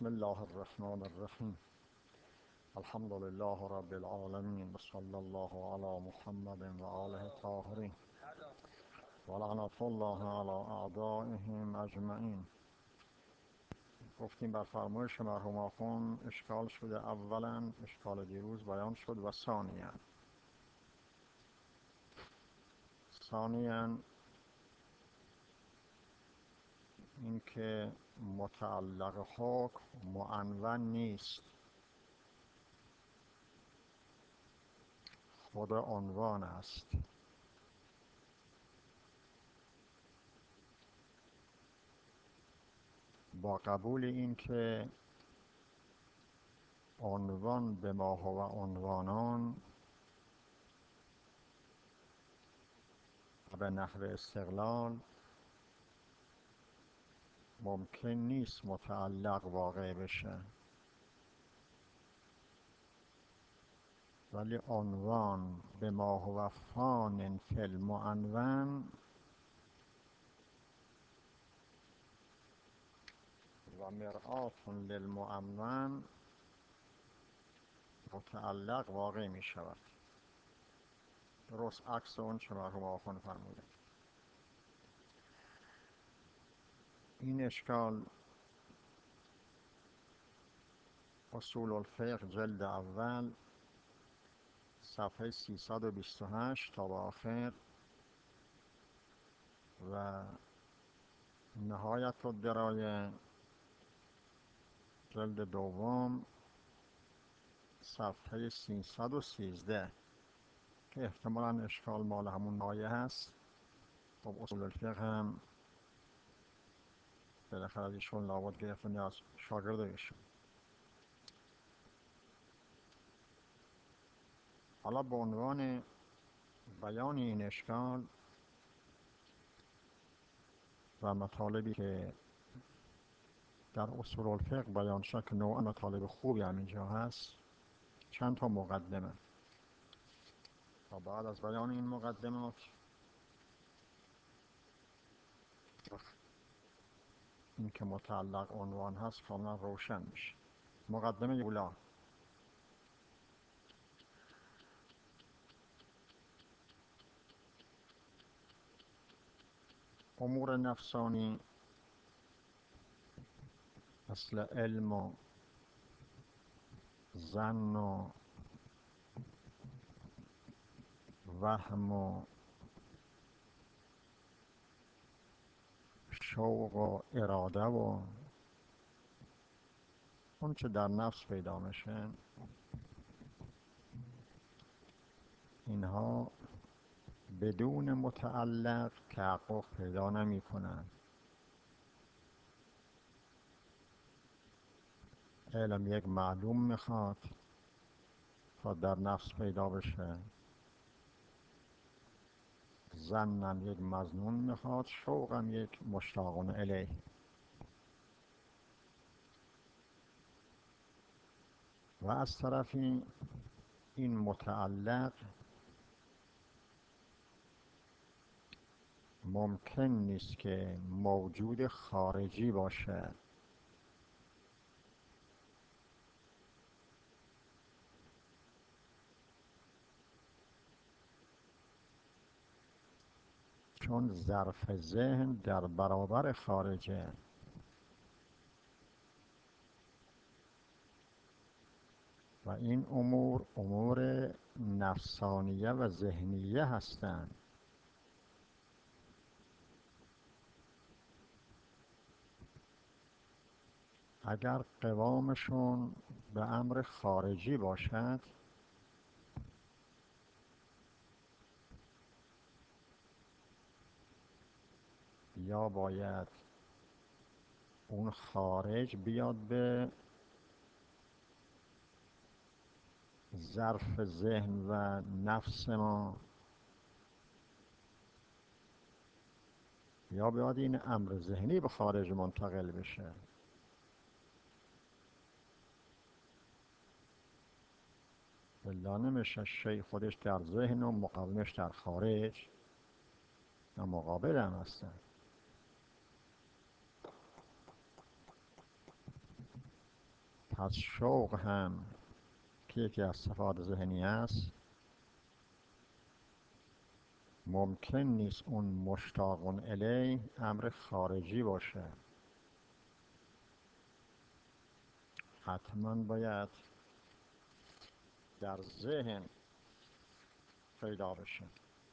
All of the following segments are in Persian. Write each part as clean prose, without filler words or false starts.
بسم الله الرحمن الرحیم. الحمد لله رب العالمین و صلی الله علی محمد و آله الطاهرین و لعنة الله علی اعدائهم اجمعین. گفتیم بر فرمایش مرحوم آخوند اشکال شده. اولا اشکال دیروز بیان شد و ثانیاً اینکه متعلق حکم معنون نیست، خود عنوان است. با قبول اینکه عنوان به ما هو عنوانان و به نحو استقلال ممکن نیست متعلق واقع بشه، ولی عنوان به ما هو فان فی المعنون و مرآت للمعنون متعلق واقع می شود. درست عکس اون چه مرحوم آخوند فرموده. این اشکال اصول الفقه جلد اول صفحه 328 تا به آخر و نهایت الدرایه جلد دوم صفحه 313 که احتمالاً اشکال مال همون آیه هست. خب اصول الفقه هم بالاخره از ایشون لابد گرفتن از شاگرد ایشون. حالا به عنوان بیان این اشکال و مطالبی که در اصول الفقه بیان شد که نوع مطالب خوبی هم اینجا هست، چند تا مقدمه. و بعد از بیان این مقدمات این که متعلق عنوان هست کاملا روشن میشه. مقدمه اولی: امور نفسانی مثل علم و ظن و وهم و شوق و اراده و اون چه در نفس پیدا میشه، اینها بدون متعلق تحقق پیدا نمی کنن. علم یک معلوم میخواد تا در نفس پیدا بشه، ظنم یک مظنون میخواد، شوقم یک مشتاقون الیه. و از طرفی این متعلق ممکن نیست که موجود خارجی باشه، چون ظرف ذهن در برابر خارجه. و این امور نفسانیه و ذهنیه هستند. اگر قوامشون به امر خارجی باشد، یا باید اون خارج بیاد به ظرف ذهن و نفس ما، یا باید این امر ذهنی به خارج منتقل بشه. الا نمیشه شی خودش در ذهن و مقابلش در خارج، یا مقابل هم هستن. از شوق هم که یکی از صفات ذهنی است، ممکن نیست اون مشتاق الیه امر خارجی باشه. حتما باید در ذهن پیدا بشه.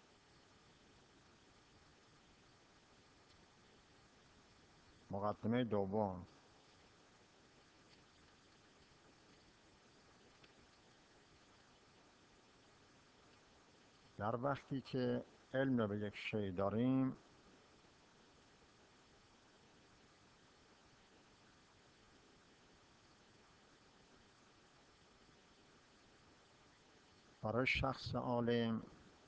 مقدمه دوم، در وقتی که علم به یک شی داریم، برای شخص عالم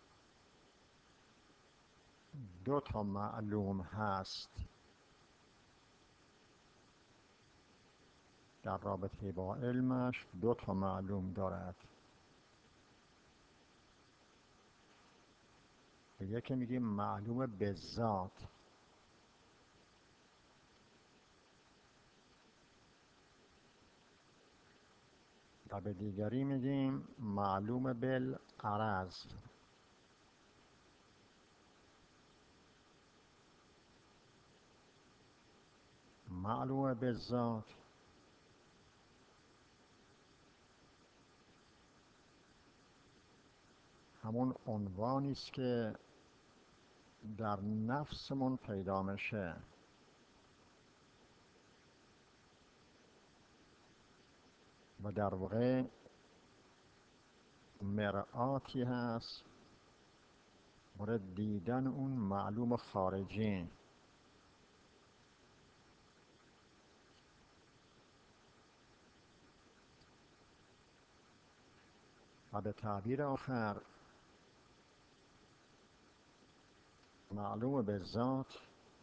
دو تا معلوم هست در رابطه با علمش. دو تا معلوم دارد. به یکی میگیم معلوم به ذات، و به دیگری میگیم معلوم بالعرض. معلوم به ذات همون عنوانی است که در نفسمون پیدا میشه و در واقع مرآتی هست برای دیدن اون معلوم خارجی. و به تعبیر آخر، معلوم به ذات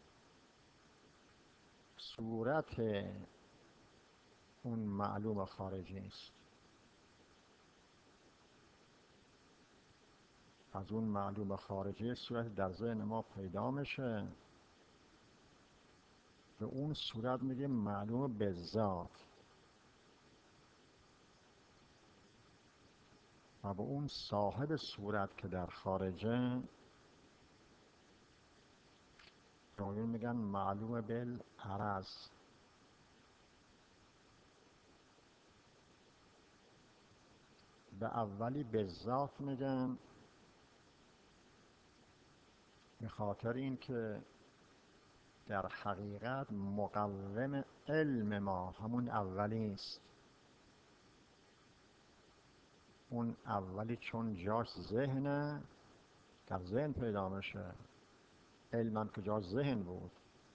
صورت اون معلوم خارجی است. از اون معلوم خارجی صورت در ذهن ما پیدا میشه، به اون صورت میگیم معلوم به ذات. و به اون صاحب صورت که در خارجه راوی میگن معلوم بالعرض. به اولی به ذات میگن به خاطر این که در حقیقت مقوم علم ما همون اولی است. اون اولی چون جاش ذهنه، در ذهن پیدا میشه. علمم که جاش ذهن بود.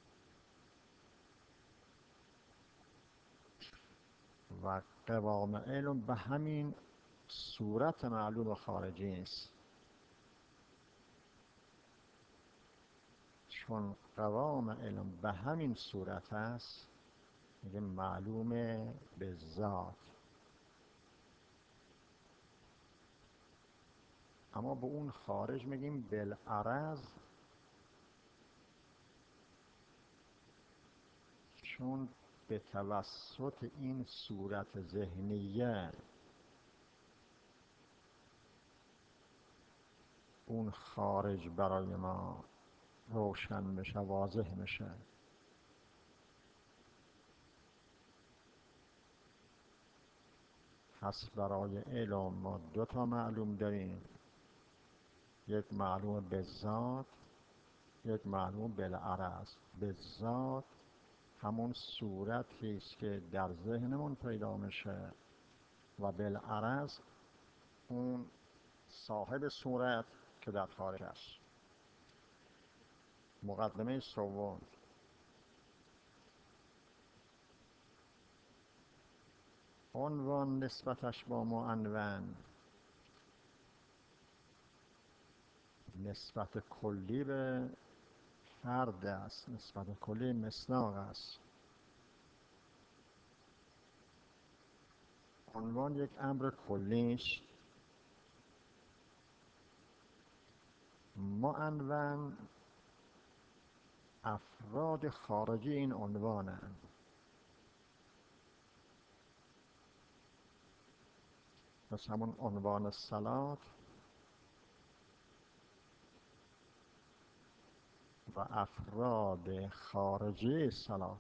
و قوام علم به همین صورت معلوم خارجی است. چون قوام علم به همین صورت است، میگه معلوم به ذات. اما به اون خارج میگیم بالعرض، چون به توسط این صورت ذهنیه اون خارج برای ما روشن میشه، واضح میشه. پس برای علم ما دو تا معلوم داریم، یک معلوم به ذات، یک معلوم بالعرض. به ذات همون صورتی است که در ذهنمون پیدا میشه، و بالعرض اون صاحب صورت که در خارج است. مقدمه سوم، عنوان نسبتش با معنون نسبت کلی به فرد است، نسبت کلی مصداق است. عنوان یک امر کلی است. معنون افراد خارجی این عنوانند. پس همون عنوان صلات و افراد خارجی صلات،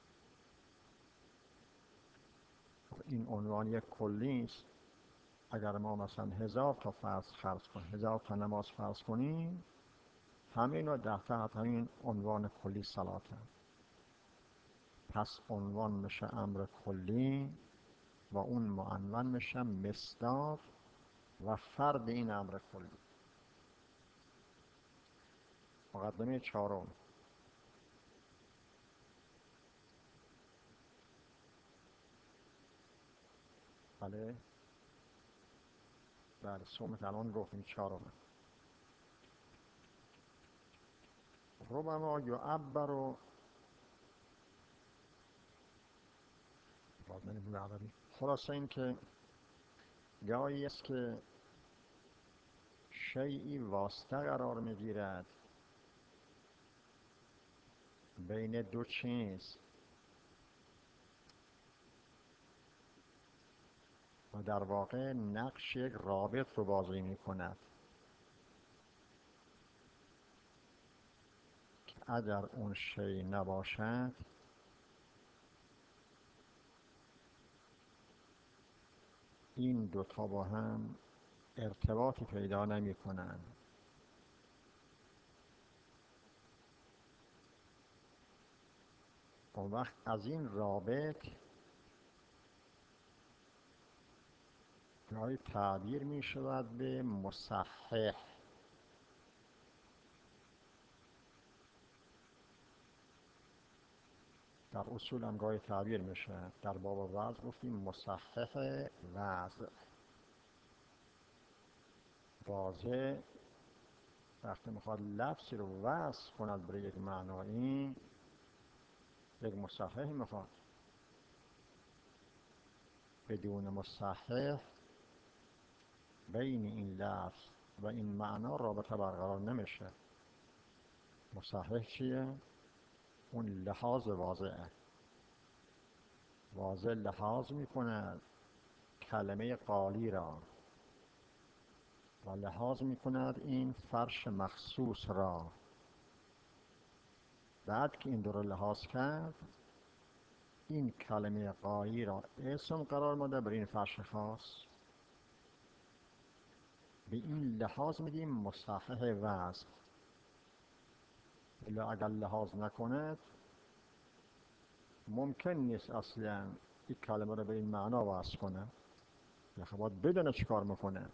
این عنوان یک کلی است. اگر ما مثلا 1000 تا فرض کنیم، 1000 تا نماز فرض کنیم، همین رو در تحت همین عنوان کلی صلات هم. پس عنوان میشه امر کلی و اون معنون میشه مصداق و فرد این امر کلی. مقدمه چهارم، بله سومت الان گفتیم چهارم. ربما یعبر و باز نمیدونه عربی. خلاصه این که گاهی است که شیئی واسطه قرار میگیرد بین دو چیز و در واقع نقش یک رابط رو بازی میکند که اگر اون شیء نباشد این دوتا با هم ارتباطی پیدا نمی کنند. اون وقت از این رابط گاهی تعبیر می شود به مصحح. در اصول هم گاهی تعبیر میشه. در باب وضع گفتیم مصحح وضع. واضح وقتی میخواد لفظی رو وصف کند برای یک معنایی، یک مصحح میخواد. بدون مصحح بین این لفظ و این معنا رابطه برقرار نمیشه. مصحح چیه؟ اون لحاظ واضحه. واضح لحاظ میکند کلمه قالی را و لحاظ میکند این فرش مخصوص را. بعد که این دو رو لحاظ کرد، این کلمه قالی را اسم قرار ماده بر این فرش خاص. به این لحاظ میگیم مصحح وضع. الا اگر لحاظ نکند ممکن نیست اصلا این کلمه رو به این معنا وصل کنه. یا باید بدونه چی کار میکنه.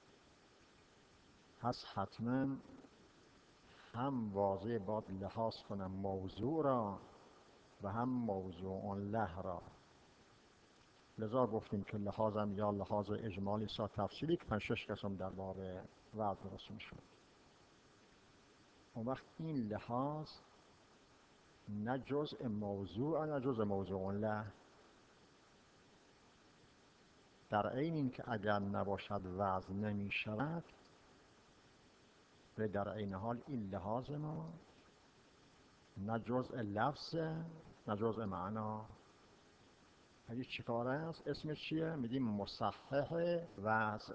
پس حتما هم واضح باید لحاظ کنه موضوع را و هم موضوع له را. لذا گفتیم که لحاظم یا لحاظ اجمالی سا تفصیلی که 5-6 قسم در باب وضع درست میشد. اون وقت این لحاظ نه جزء موضوع نه جزء موضوع له. در عین این که اگر نباشد وضع نمی شود، و در عین حال این لحاظ ما نه جزء لفظ نه جزء معنا. اگه چی کاره است؟ اسمش چیه؟ میگیم مصحح وضع.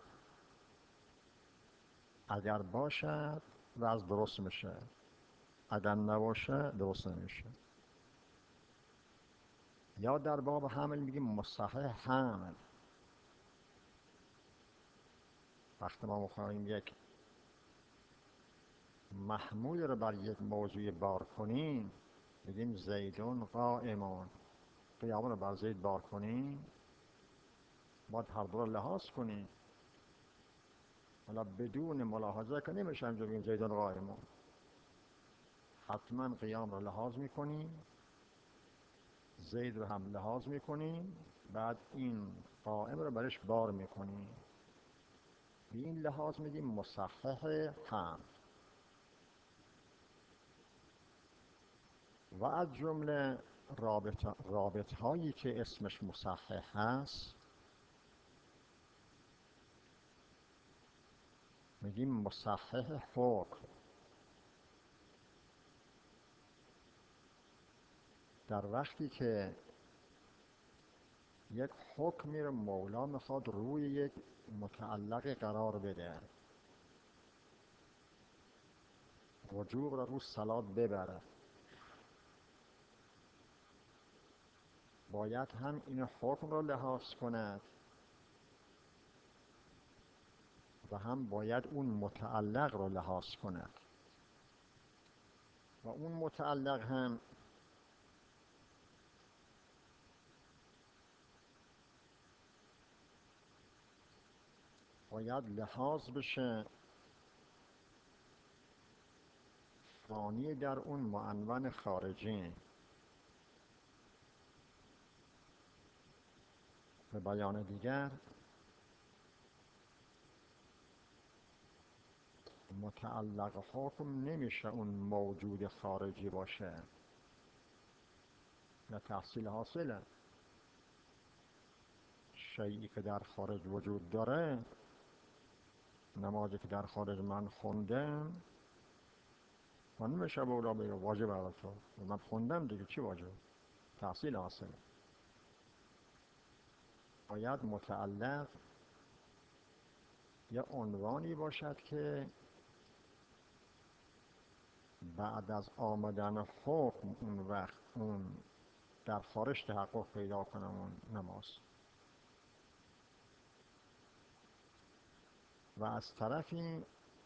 اگر باشد وضع درست میشه، اگر نباشه درست نمیشه. یا در باب حمل میگیم مصحح حمل. وقتی ما میخوایم یک محمول رو بر یک موضوع بار کنیم، میگیم زیدون قائمون. قیام رو بر زید بار کنیم، باید هر دو رو لحاظ کنیم. حالا بدون ملاحظه که نمیشه همجور بگیم زیدون قائمون. حتما قیام رو لحاظ میکنیم، زید رو هم لحاظ میکنیم، بعد این قائم رو برش بار میکنیم. به این لحاظ میگیم مصحح حمل. و از جمله رابط هایی که اسمش مصحح هست میگیم مصحح حکم. در وقتی که یک حکمی رو مولا میخواد روی یک متعلق قرار بده، وجوب رو صلات ببره. باید هم این حکم رو لحاظ کند و هم باید اون متعلق رو لحاظ کند و اون متعلق هم باید لحاظ بشه فانی در اون معنون خارجی. به بیان دیگر متعلق حکم نمیشه اون موجود خارجی باشه. نه تحصیل حاصله. شیئی که در خارج وجود داره، نمازی که در خارج من خوندم من میشه بولا بگه واجب على تو، من خوندم دیگه چی واجب؟ تحصیل حاصله. باید متعلق یه عنوانی باشد که بعد از آمدن حکم اون وقت اون در خارج تحقق پیدا کنم اون نماز. و از طرفی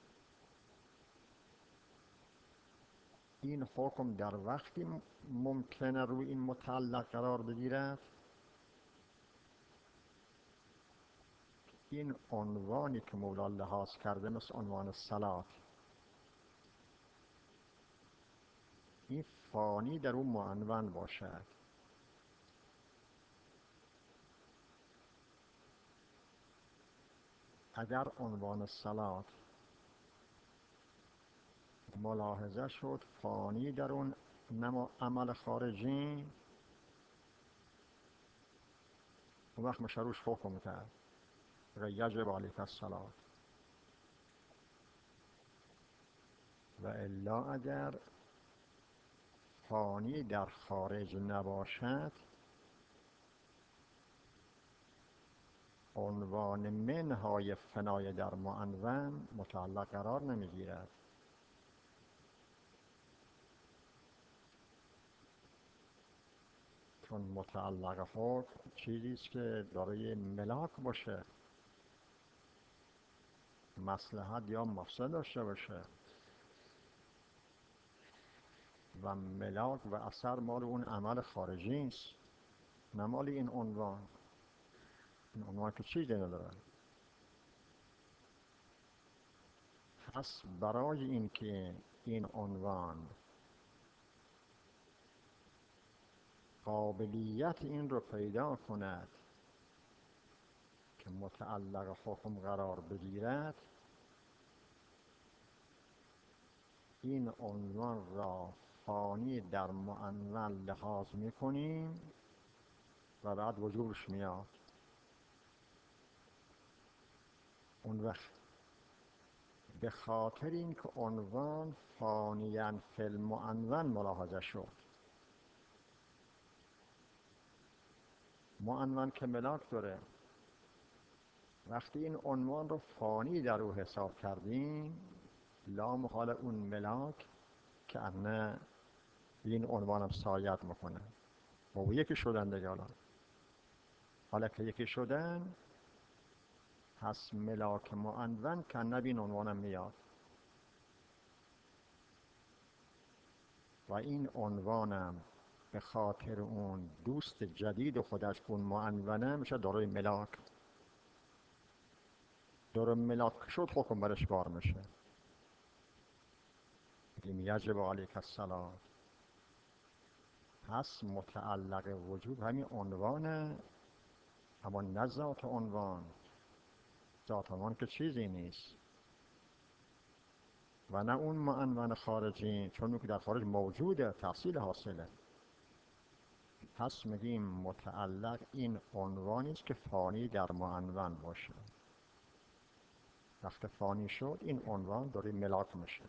این حکم در وقتی ممکنه روی این متعلق قرار بگیرد این عنوانی که مولا لحاظ کرده مثل عنوان صلات، این فانی در اون معنون باشد. اگر عنوان صلات ملاحظه شد فانی در اون عمل خارجی، اون وقت میشه روش حکم کرد یجب علیک الصلات. و الا اگر فانی در خارج نباشد عنوان منهای فنای در معنون متعلق قرار نمیگیرد. چون متعلق حکم چیزیست که دارای ملاک باشه، مصلحت یا مفسد داشته باشه و ملاک و اثر مال اون عمل خارجی است، نه مال این عنوان. این عنوان که چیزی نداره. پس برای اینکه این عنوان قابلیت این رو پیدا کند که متعلق حکم قرار بگیرد، این عنوان را فانی در معنون لحاظ میکنیم و بعد وجوبش میاد. اون وقت به خاطر اینکه عنوان فانیاً فی المعنون ملاحظه شد، معنون که ملاک داره، وقتی این عنوان رو فانی در او حساب کردیم لا محال اون ملاک که انه این عنوان هم سایت میکنه و او یکی شدن دیگه. حالا که یکی شدن پس ملاک معنون که نبی این عنوان هم میاد و این عنوانم به خاطر اون دوست جدید خودش که اون معنونه میشه دارای ملاک. دارای ملاک شد حکم برش بار میشه. بگیم یجب علیک الصلات. پس متعلق وجوب همین عنوانه، اما نه ذات عنوان. ذات عنوان که چیزی نیست و نه اون معنون خارجی، چون اون که در خارج موجوده تحصیل حاصله. پس میگیم متعلق این عنوانی است که فانی در معنون باشه. وقتی فانی شد این عنوان داره ملاک میشه.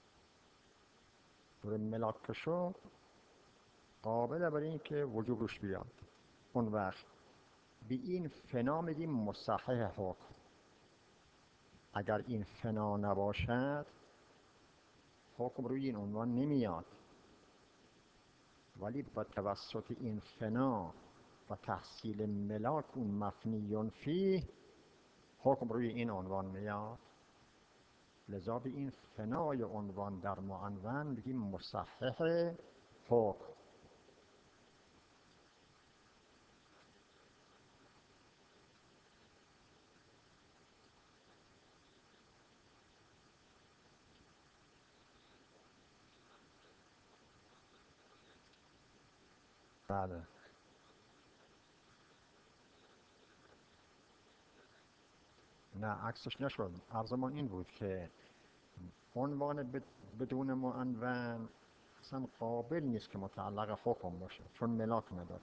داره ملاک که شد قابل برای این که وجوب روش بیاد. اون وقت به این فنا میگیم مصحح حکم. اگر این فنا نباشد حکم روی این عنوان نمیاد، ولی با توسط این فنا و تحصیل ملاک اون مفنی فیه حکم روی این عنوان میاد. لذا به این فنای عنوان در معنون میگیم مصحح حکم. بله. نه عکسش نشد. عرض ما این بود که عنوان بدون معنون اصلا قابل نیست که متعلق حکم باشه، چون ملاک نداره.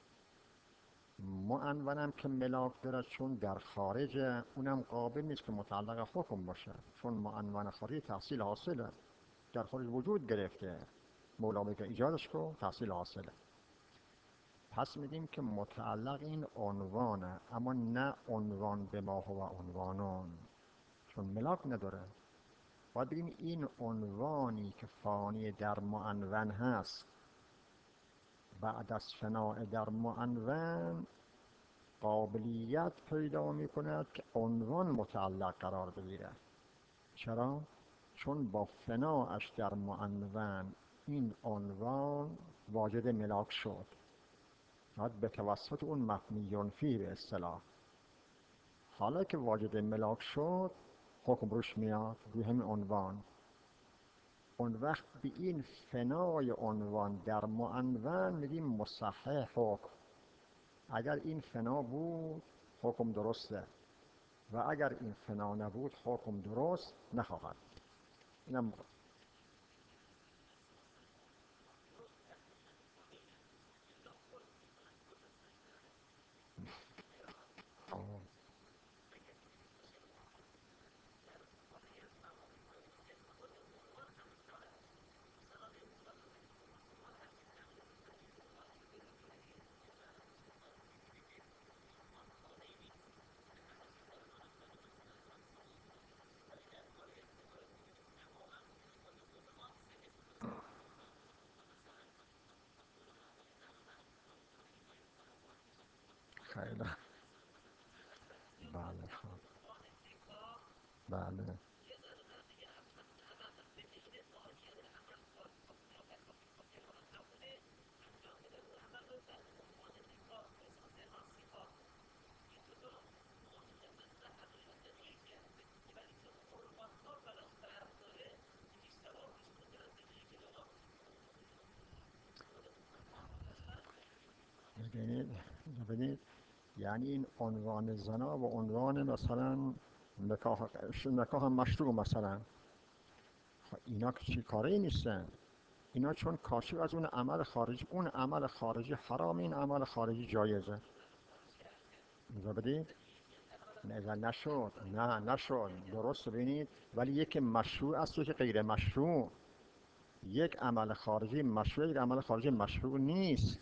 معنونم که ملاک داره چون در خارج، اونم قابل نیست که متعلق حکم باشه، چون معنون خارجی تحصیل حاصله، در خارج وجود گرفته، مولا بگه ایجادش کن تحصیل حاصله. پس میگیم که متعلق این عنوانه، اما نه عنوان به ما هو عنوانون، چون ملاک نداره. باید بگیم این عنوانی که فانی در معنون هست بعد از فناء در معنون قابلیت پیدا می کند که عنوان متعلق قرار بگیره. چرا؟ چون با فناعش در معنون این عنوان واجد ملاک شد، باید به توسط اون مبنی فیه به اصطلاح. حالا که واجد ملاک شد حکم روش میاد روی همین عنوان. اون وقت به این فنای عنوان در معنون میگیم مصحح حکم. اگر این فنا بود حکم درسته، و اگر این فنا نبود حکم درست نخواهد. اینم خیلی. بله خب. بله. ببینید یعنی این عنوان زنا و عنوان مثلا نکاح مشروع مثلا، خب اینا که چی کاره نیستن، اینا چون کاشف از اون عمل خارجی، اون عمل خارجی حرام، این عمل خارجی جایزه. بدید نه نشد، نه نشد، درست ببینید. ولی یک مشروع است و که غیر مشروع. یک عمل خارجی مشروع، یک عمل خارجی مشروع نیست.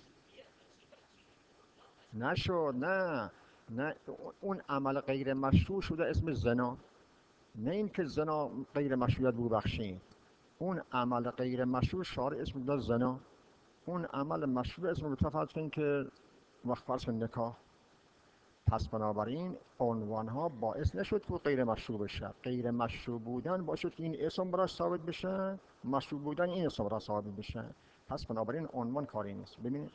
نشد، نه نه، اون عمل غیر مشروع شده اسم زنا، نه اینکه زنا غیر مشروعیت بو بخشیم. اون عمل غیر مشروع شارع اسم داد زنا، اون عمل مشروع اسم متفاوت کنیم که وقت فرض نکاح. پس بنابراین عنوان ها باعث نشد که غیر مشروع بشه، غیر مشروع بودن باعث شد که این اسم براش ثابت بشه، مشروع بودن این اسم براش ثابت بشه. پس بنابراین عنوان کاری نیست.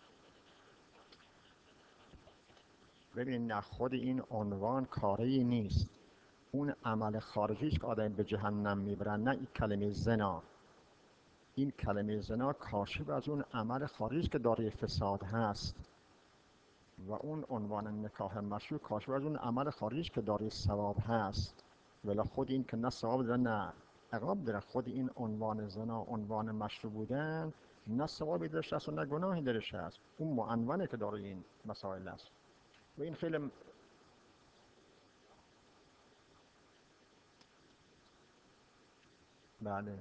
ببینید نه، خود این عنوان کاری نیست، اون عمل خارجیش که آدم به جهنم میبرن، نه این کلمه زنا. این کلمه زنا کاشف از اون عمل خارجی که داره فساد هست، و اون عنوان نکاح مشروع کاشف از اون عمل خارجی که داره ثواب هست. ولی خود این که نه ثواب داره نه عقاب داره، خود این عنوان زنا، عنوان مشروع بودن، نه ثوابی درش هست و نه گناهی درش هست. اون معنونه که داره این مسائل است. و این خیلی بله.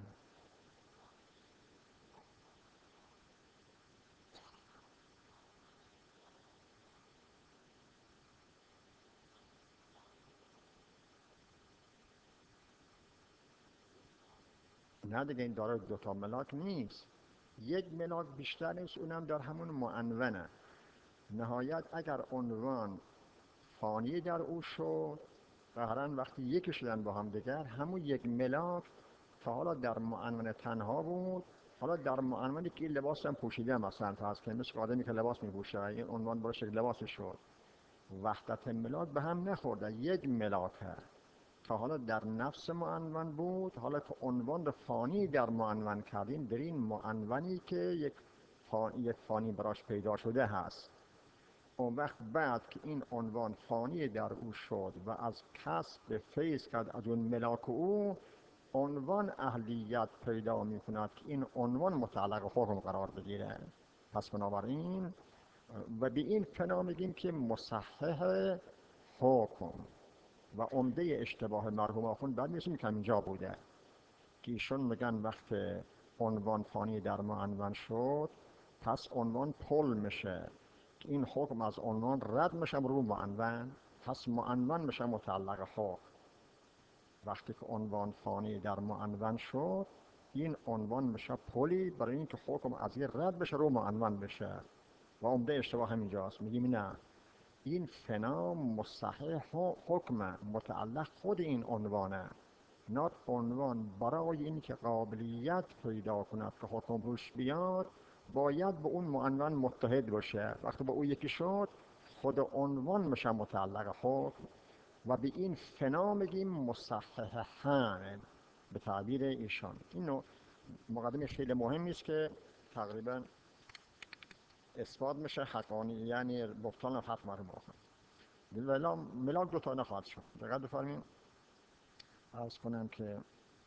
نه دیگه، این داره دوتا ملاک نیست، یک ملاک بیشتر نیست، اونم در همون معنونه. نهایت اگر عنوان فانی در او شد، قهرن وقتی یکی شدن با هم دیگر، همون یک ملاک تا حالا در معنون تنها بود، حالا در معنونی که لباس هم پوشیده، مثلا تا از که مثل آدمی که لباس میپوشه، این عنوان برای شکل لباس شد. وحدت ملاک به هم نخورده، یک ملاکه. تا حالا در نفس معنون بود، حالا که عنوان فانی در معنون کردیم، در این معنونی که یک فانی براش پیدا شده هست. اون وقت بعد که این عنوان فانی در او شد و از کسب فیض کرد از اون ملاک او، عنوان اهلیت پیدا می کند که این عنوان متعلق حکم قرار بگیره. پس بنابراین و به این فنا میگیم که مصحح حکم. و عمده اشتباه مرحوم آخوند بعد میسیم که اینجا بوده که ایشون میگن وقت عنوان فانی در معنون شد، پس عنوان پل میشه که این حکم از عنوان رد میشه رو معنون، پس معنون میشه متعلق حکم. وقتی که عنوان فانی در معنون شد، این عنوان میشه پلی برای اینکه حکم از این رد بشه رو معنون بشه. و عمده اشتباه همینجاست، میگیم نه، این فنا مصحح حکم متعلق خود این عنوانه، نه عنوان برای اینکه قابلیت پیدا کند که حکم روش بیاد باید به اون معنون متحد باشه. وقتی با او یکی شد، خود عنوان میشه متعلق حکم و به این فنا میگیم مصححن به تعبیر ایشان. این مقدمه خیلی مهمی است که تقریبا اثبات میشه حقانی، یعنی بطلان حق مرحوم آخوند. ملاک دو تا نخواهد شد. دقیق بفرمین. عرض کنم که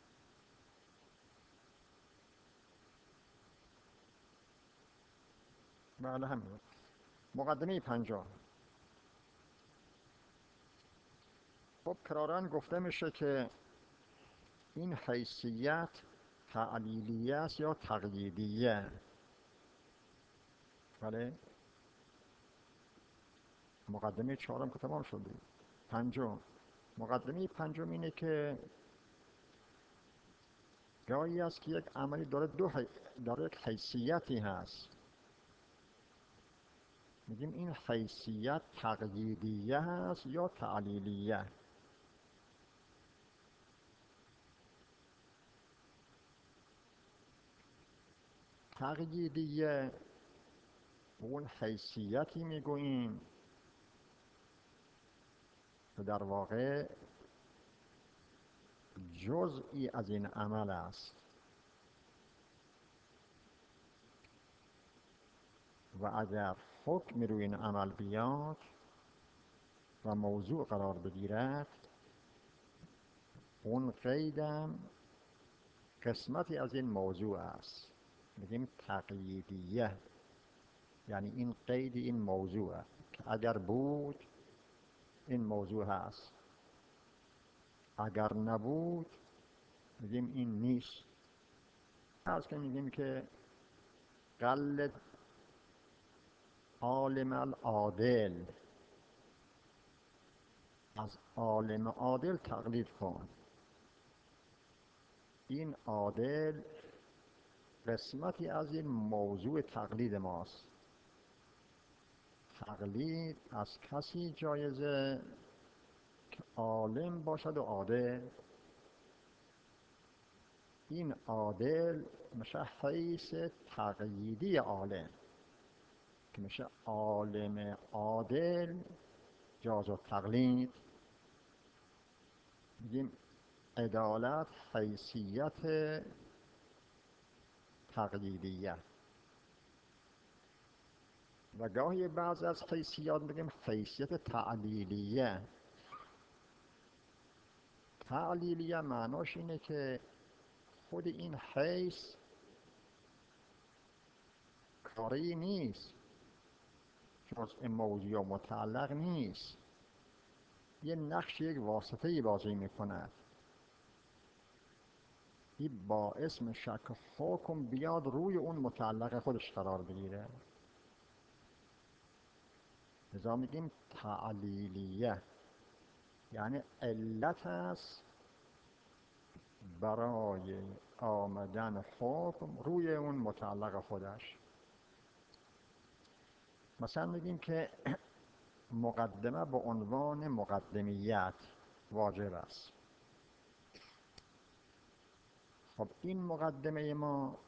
بله همین. مقدمه 50. خب کرارن گفته میشه که این حیثیت تعلیلیه است یا تقییدیه. بله. مقدمه 4 که تمام شده. 5. مقدمه 5 اینه که گاهی است که یک عملی داره یک حیثیتی هست، میگیم این حیثیت تقییدیه هست یا تعلیلیه. تقییدیه اون حیثیتی میگوییم که در واقع جزئی از این عمل است و اگر حکم روی این عمل بیاد و موضوع قرار بگیرد، اون قیدم قسمتی از این موضوع است، میگیم تقییدیه. یعنی این قید این موضوع که اگر بود این موضوع هست، اگر نبود میگیم این نیست. از که میگیم که قلد عالم العادل، از عالم عادل تقلید کن. این عادل قسمتی از این موضوع تقلید ماست. تقلید از کسی جایزه که عالم باشد و عادل. این عادل میشه حیث تقییدی عالم که میشه عالم عادل جاز و تقلید. میگیم عدالت حیثیت تقییدیه. و گاهی بعض از حیثیات میگیم حیثیت تعلیلیه. تعلیلیه معناش اینه که خود این حیث کاری نیست، جزء موضوع متعلق نیست، یه نقش، یک واسطه‌ای بازی میکند. این باعث میشه که حکم بیاد روی اون متعلق خودش قرار بگیره. لذا میگیم تعلیلیه، یعنی علت است برای آمدن حکم روی اون متعلق خودش. مثلا میگیم که مقدمه به عنوان مقدمیت واجب است. خب این مقدمه ما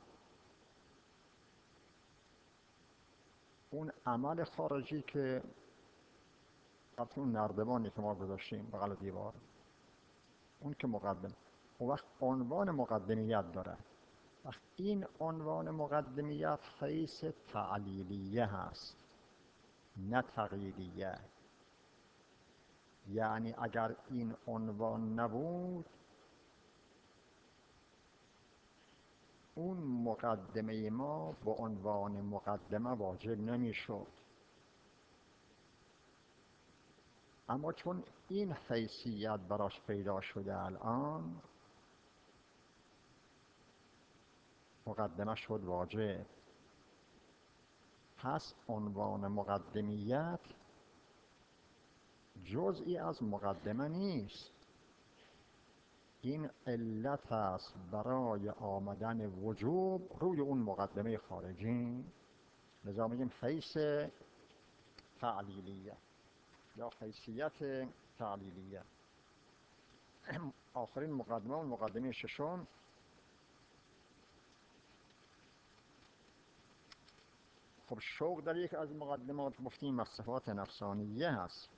اون عمل خارجی که اون نردبانی که ما گذاشتیم بغل دیوار، اون که مقدم، اون وقت عنوان مقدمیت داره. وقت این عنوان مقدمیت حیث تعلیلیه هست نه تقییدیه. یعنی اگر این عنوان نبود اون مقدمه ما به عنوان مقدمه واجب نمیشد. اما چون این حیثیت براش پیدا شده الان، مقدمه شد واجب. پس عنوان مقدمیت جزئی از مقدمه نیست. این علت است برای آمدن وجوب روی اون مقدمه خارجی. لذا میگیم حیث تعلیلیه یا حیثیت تعلیلیه. آخرین مقدمه و مقدمه ششم خب شوق در یک از مقدمات گفتیم از صفات نفسانیه هست.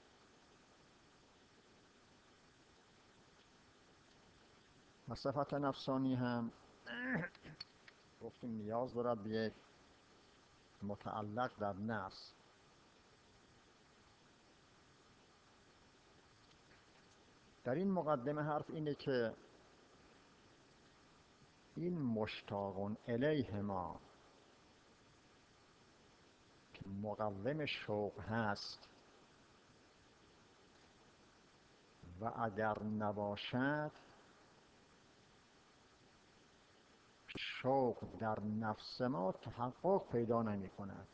صفت نفسانی هم گفتیم نیاز دارد به یک متعلق در نفس. در این مقدمه حرف اینه که این مشتاق الیه ما که مقوم شوق هست و اگر نباشد شوق در نفس ما تحقق پیدا نمی کند.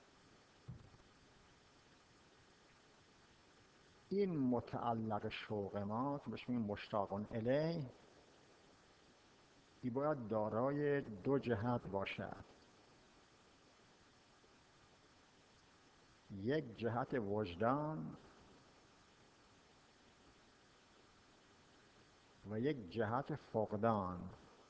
این متعلق شوق ما که بهش میگیم مشتاق الیه، این باید دارای دو جهت باشد. یک جهت وجدان و یک جهت فقدان.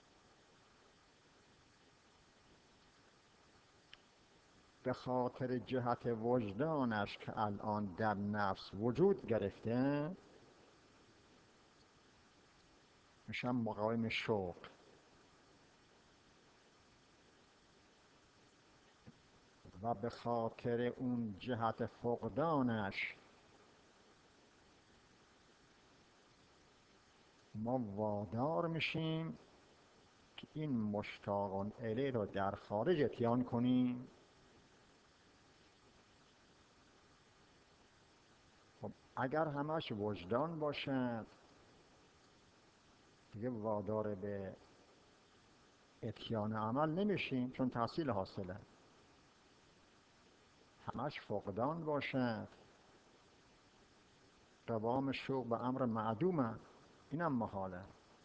به خاطر جهت وجدانش که الان در نفس وجود گرفته میشم مقاوم شوق. و به خاطر اون جهت فقدانش ما وادار میشیم که این مشتاق الیه رو در خارج اتیان کنیم. خب اگر همش وجدان باشد دیگه وادار به اتیان عمل نمیشیم چون تحصیل حاصله. همش فقدان باشد قوام شوق به امر معدومه، اینم محاله.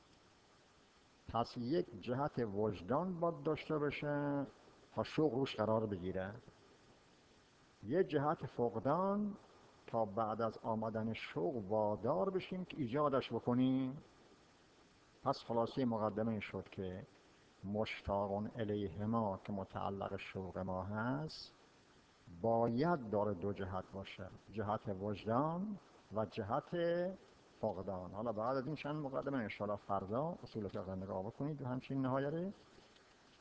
پس یک جهت وجدان باید داشته باشه تا شوق روش قرار بگیره، یک جهت فقدان تا بعد از آمدن شوق وادار بشیم که ایجادش بکنیم. پس خلاصه مقدمه این شد که مشتاق الیه ما که متعلق شوق ما هست باید داره دو جهت باشه، جهت وجدان و جهت فقدان. حالا بعد از این چند مقدمه انشاءالله فردا اصول فقه نگاه بکنید و همچنین نهایه